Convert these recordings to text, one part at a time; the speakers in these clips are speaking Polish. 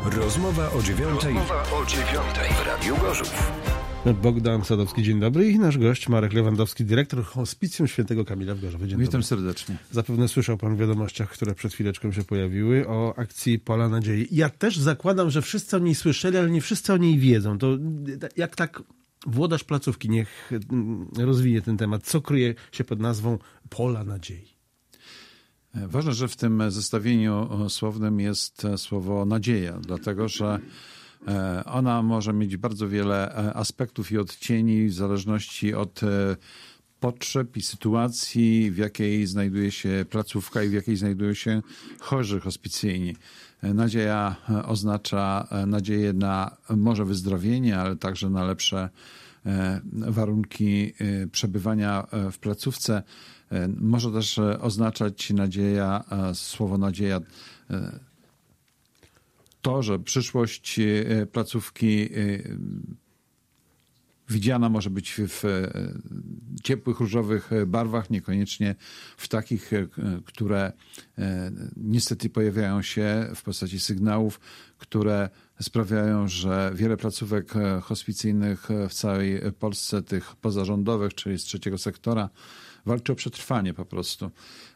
Rozmowa o 9:00 w Radiu Gorzów. Bogdan Sadowski, dzień dobry. I nasz gość Marek Lewandowski, dyrektor Hospicjum Świętego Kamila w Gorzowie. Dzień Witam dobry. serdecznie. Zapewne słyszał pan w wiadomościach, które przed chwileczką się pojawiły, o akcji Pola Nadziei. Ja też zakładam, że wszyscy o niej słyszeli, ale nie wszyscy o niej wiedzą. To jak tak włodarz placówki niech rozwinie ten temat. Co kryje się pod nazwą Pola Nadziei? Ważne, że w tym zestawieniu słownym jest słowo nadzieja, dlatego że ona może mieć bardzo wiele aspektów i odcieni w zależności od potrzeb i sytuacji, w jakiej znajduje się placówka i w jakiej znajdują się chorzy hospicyjni. Nadzieja oznacza nadzieję na może wyzdrowienie, ale także na lepsze warunki przebywania w placówce. Może też oznaczać nadzieja, słowo nadzieja, to, że przyszłość placówki widziana może być w ciepłych, różowych barwach, niekoniecznie w takich, które niestety pojawiają się w postaci sygnałów, które sprawiają, że wiele placówek hospicyjnych w całej Polsce, tych pozarządowych, czyli z trzeciego sektora, walczy o przetrwanie po prostu.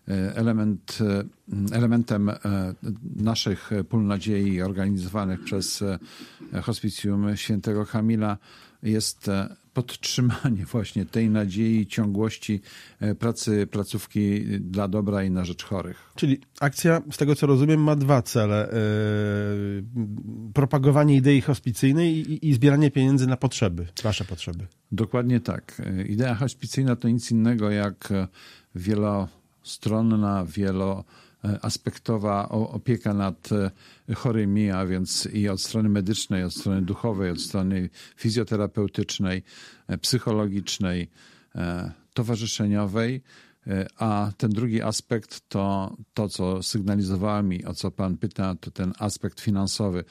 Elementem naszych pól nadziei organizowanych przez Hospicjum Świętego Kamila jest podtrzymanie właśnie tej nadziei, ciągłości pracy placówki dla dobra i na rzecz chorych. Czyli akcja, z tego co rozumiem, ma dwa cele. Propagowanie idei hospicyjnej i zbieranie pieniędzy na potrzeby, wasze potrzeby. Dokładnie tak. Idea hospicyjna to nic innego jak wielostronna, wieloaspektowa opieka nad chorymi, a więc i od strony medycznej, od strony duchowej, od strony fizjoterapeutycznej, psychologicznej, towarzyszeniowej. A ten drugi aspekt to, co sygnalizowałem mi, o co pan pyta, to ten aspekt finansowy.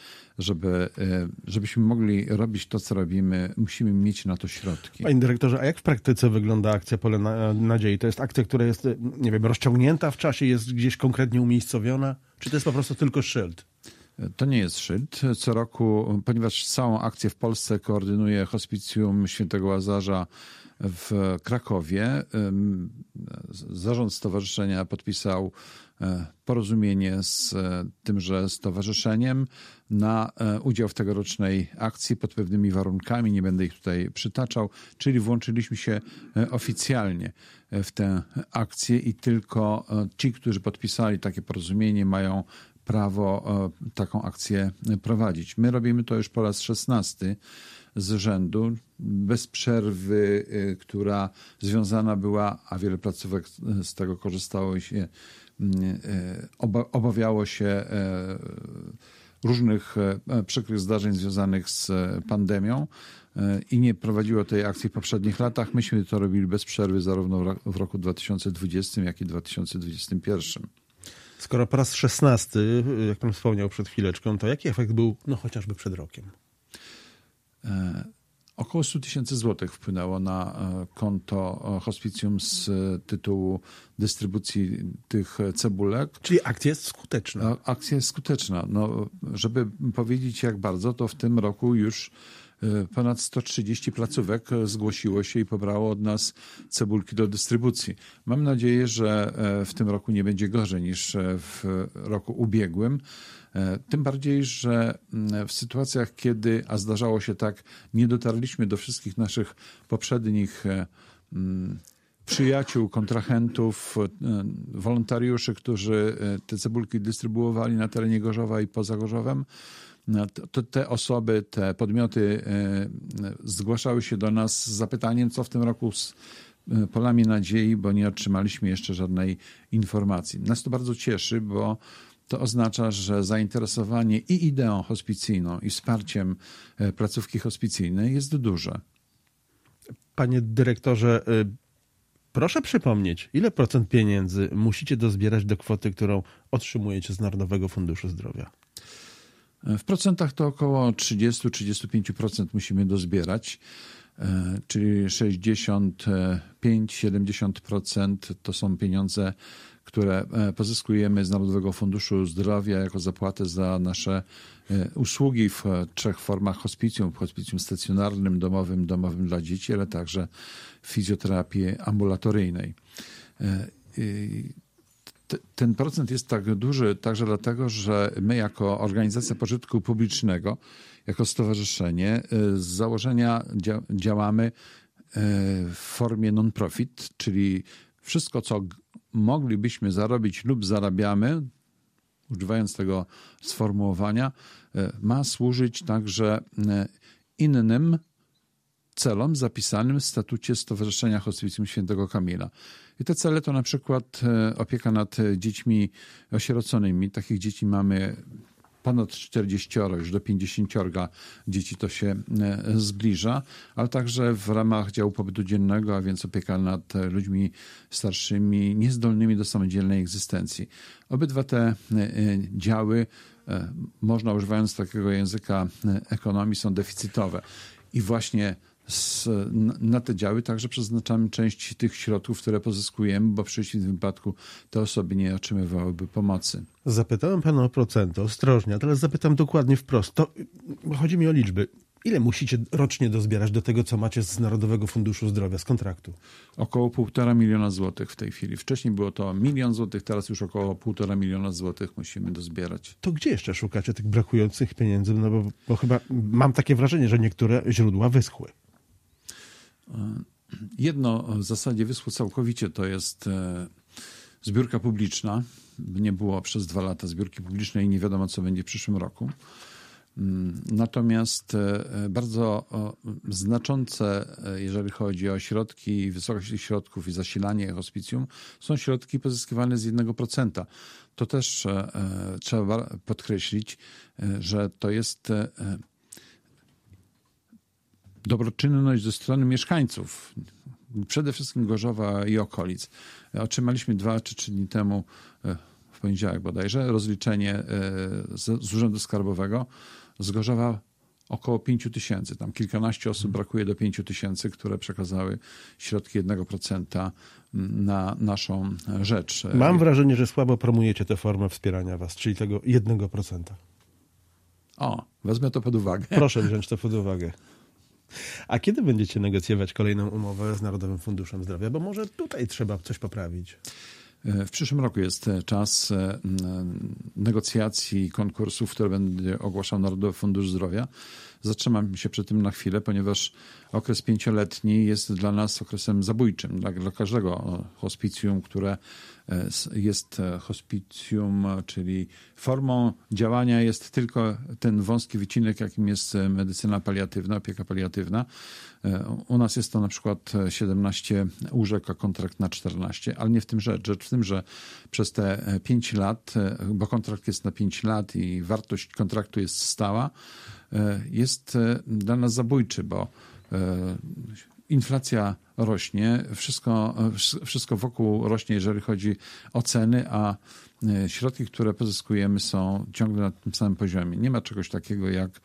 Żebyśmy mogli robić to, co robimy, musimy mieć na to środki. Panie dyrektorze, a jak w praktyce wygląda akcja Pole Nadziei? To jest akcja, która jest, nie wiem, rozciągnięta w czasie, jest gdzieś konkretnie umiejscowiona? Czy to jest po prostu tylko szyld? To nie jest szyld. Co roku, ponieważ całą akcję w Polsce koordynuje Hospicjum Świętego Łazarza w Krakowie, zarząd stowarzyszenia podpisał porozumienie z tymże stowarzyszeniem na udział w tegorocznej akcji pod pewnymi warunkami. Nie będę ich tutaj przytaczał, czyli włączyliśmy się oficjalnie w tę akcję i tylko ci, którzy podpisali takie porozumienie, mają prawo taką akcję prowadzić. My robimy to już po raz 16 z rzędu, bez przerwy, która związana była, a wiele placówek z tego korzystało i się obawiało się różnych przykrych zdarzeń związanych z pandemią i nie prowadziło tej akcji w poprzednich latach. Myśmy to robili bez przerwy zarówno w roku 2020, jak i 2021. Skoro po raz 16, jak pan wspomniał przed chwileczką, to jaki efekt był, chociażby przed rokiem? Około 100 000 złotych wpłynęło na konto hospicjum z tytułu dystrybucji tych cebulek. Czyli akcja jest skuteczna. Akcja jest skuteczna. Żeby powiedzieć jak bardzo, to w tym roku już ponad 130 placówek zgłosiło się i pobrało od nas cebulki do dystrybucji. Mam nadzieję, że w tym roku nie będzie gorzej niż w roku ubiegłym. Tym bardziej, że w sytuacjach, kiedy, a zdarzało się tak, nie dotarliśmy do wszystkich naszych poprzednich przyjaciół, kontrahentów, wolontariuszy, którzy te cebulki dystrybuowali na terenie Gorzowa i poza Gorzowem, to te osoby, te podmioty zgłaszały się do nas z zapytaniem, co w tym roku z Polami Nadziei, bo nie otrzymaliśmy jeszcze żadnej informacji. Nas to bardzo cieszy, bo to oznacza, że zainteresowanie i ideą hospicyjną, i wsparciem placówki hospicyjnej jest duże. Panie dyrektorze, proszę przypomnieć, ile procent pieniędzy musicie dozbierać do kwoty, którą otrzymujecie z Narodowego Funduszu Zdrowia? W procentach to około 30-35% musimy dozbierać. czyli 65-70% to są pieniądze, które pozyskujemy z Narodowego Funduszu Zdrowia jako zapłatę za nasze usługi w 3 formach hospicjum: w hospicjum stacjonarnym, domowym dla dzieci, ale także fizjoterapii ambulatoryjnej. Ten procent jest tak duży także dlatego, że my jako organizacja pożytku publicznego, jako stowarzyszenie z założenia działamy w formie non-profit, czyli wszystko, co moglibyśmy zarobić lub zarabiamy, używając tego sformułowania, ma służyć także innym celom zapisanym w statucie Stowarzyszenia Hospicjum Świętego Kamila. I te cele to na przykład opieka nad dziećmi osieroconymi. Takich dzieci mamy ponad 40, już do 50 dzieci to się zbliża, ale także w ramach działu pobytu dziennego, a więc opieka nad ludźmi starszymi, niezdolnymi do samodzielnej egzystencji. Obydwa te działy, można używając takiego języka ekonomii, są deficytowe. I właśnie na te działy także przeznaczamy część tych środków, które pozyskujemy, bo w przeciwnym wypadku te osoby nie otrzymywałyby pomocy. Zapytałem pana o procenty, ostrożnie, a teraz zapytam dokładnie wprost. Chodzi mi o liczby. Ile musicie rocznie dozbierać do tego, co macie z Narodowego Funduszu Zdrowia, z kontraktu? Około 1,5 miliona złotych w tej chwili. Wcześniej było to 1 milion złotych, teraz już około 1,5 miliona złotych musimy dozbierać. To gdzie jeszcze szukacie tych brakujących pieniędzy? No bo chyba mam takie wrażenie, że niektóre źródła wyschły. Jedno w zasadzie wyschło całkowicie, to jest zbiórka publiczna. Nie było przez 2 lata zbiórki publicznej i nie wiadomo, co będzie w przyszłym roku. Natomiast bardzo znaczące, jeżeli chodzi o środki, wysokość tych środków i zasilanie hospicjum, są środki pozyskiwane z 1%. To też trzeba podkreślić, że to jest dobroczynność ze strony mieszkańców, przede wszystkim Gorzowa i okolic. Otrzymaliśmy 2 czy 3 dni temu, w poniedziałek bodajże, rozliczenie z Urzędu Skarbowego z Gorzowa około 5 000. Tam kilkanaście osób brakuje do 5 000, które przekazały środki 1% na naszą rzecz. Mam wrażenie, że słabo promujecie tę formę wspierania was, czyli tego 1%. Wezmę to pod uwagę. Proszę wziąć to pod uwagę. A kiedy będziecie negocjować kolejną umowę z Narodowym Funduszem Zdrowia? Bo może tutaj trzeba coś poprawić. W przyszłym roku jest czas negocjacji konkursów, które będzie ogłaszał Narodowy Fundusz Zdrowia. Zatrzymam się przy tym na chwilę, ponieważ okres 5-letni jest dla nas okresem zabójczym. Dla każdego hospicjum, które jest hospicjum, czyli formą działania jest tylko ten wąski wycinek, jakim jest medycyna paliatywna, opieka paliatywna. U nas jest to na przykład 17 łóżek, a kontrakt na 14, ale nie w tym rzecz. Rzecz w tym, że przez te 5 lat, bo kontrakt jest na 5 lat i wartość kontraktu jest stała, jest dla nas zabójczy, bo inflacja rośnie, wszystko wokół rośnie, jeżeli chodzi o ceny, a środki, które pozyskujemy, są ciągle na tym samym poziomie. Nie ma czegoś takiego jak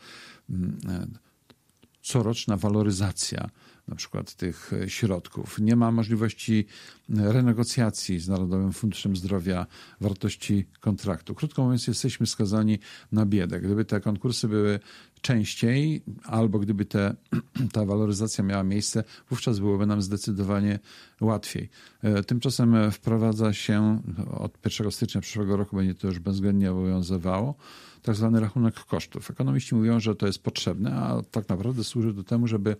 coroczna waloryzacja na przykład tych środków. Nie ma możliwości renegocjacji z Narodowym Funduszem Zdrowia wartości kontraktu. Krótko mówiąc, jesteśmy skazani na biedę. Gdyby te konkursy były częściej, albo gdyby ta waloryzacja miała miejsce, wówczas byłoby nam zdecydowanie łatwiej. Tymczasem wprowadza się od 1 stycznia przyszłego roku, będzie to już bezwzględnie obowiązywało, tak zwany rachunek kosztów. Ekonomiści mówią, że to jest potrzebne, a tak naprawdę służy do temu, żeby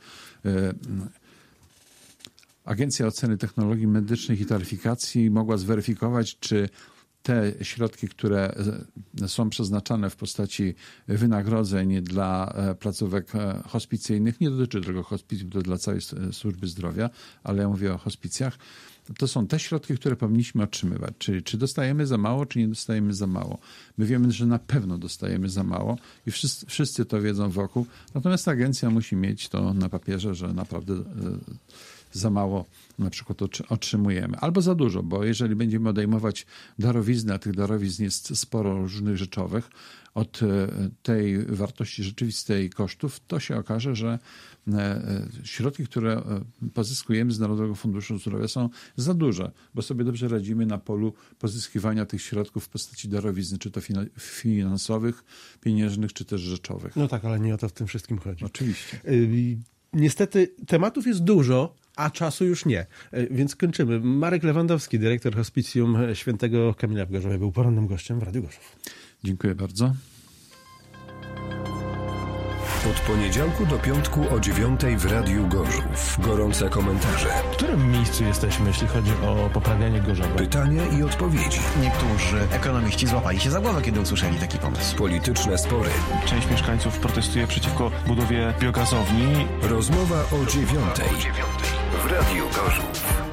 Agencja Oceny Technologii Medycznych i Taryfikacji mogła zweryfikować, czy te środki, które są przeznaczane w postaci wynagrodzeń dla placówek hospicyjnych, nie dotyczy tylko hospicjum, to dla całej służby zdrowia, ale ja mówię o hospicjach, to są te środki, które powinniśmy otrzymywać. Czyli czy dostajemy za mało, czy nie dostajemy za mało. My wiemy, że na pewno dostajemy za mało i wszyscy to wiedzą wokół. Natomiast agencja musi mieć to na papierze, że naprawdę za mało na przykład otrzymujemy. Albo za dużo, bo jeżeli będziemy odejmować darowizny, a tych darowizn jest sporo różnych rzeczowych, od tej wartości rzeczywistej kosztów, to się okaże, że środki, które pozyskujemy z Narodowego Funduszu Zdrowia są za duże, bo sobie dobrze radzimy na polu pozyskiwania tych środków w postaci darowizny, czy to finansowych, pieniężnych, czy też rzeczowych. No tak, ale nie o to w tym wszystkim chodzi. Oczywiście. Niestety tematów jest dużo, a czasu już nie. Więc kończymy. Marek Lewandowski, dyrektor Hospicjum Świętego Kamila w Gorzowie, był porannym gościem w Radiu Gorzów. Dziękuję bardzo. Od poniedziałku do piątku o 9:00 w Radiu Gorzów. Gorące komentarze. W którym miejscu jesteśmy, jeśli chodzi o poprawianie Gorzowa? Pytania i odpowiedzi. Niektórzy ekonomiści złapali się za głowę, kiedy usłyszeli taki pomysł. Polityczne spory. Część mieszkańców protestuje przeciwko budowie biogazowni. Rozmowa o 9:00 w Radiu Gorzów.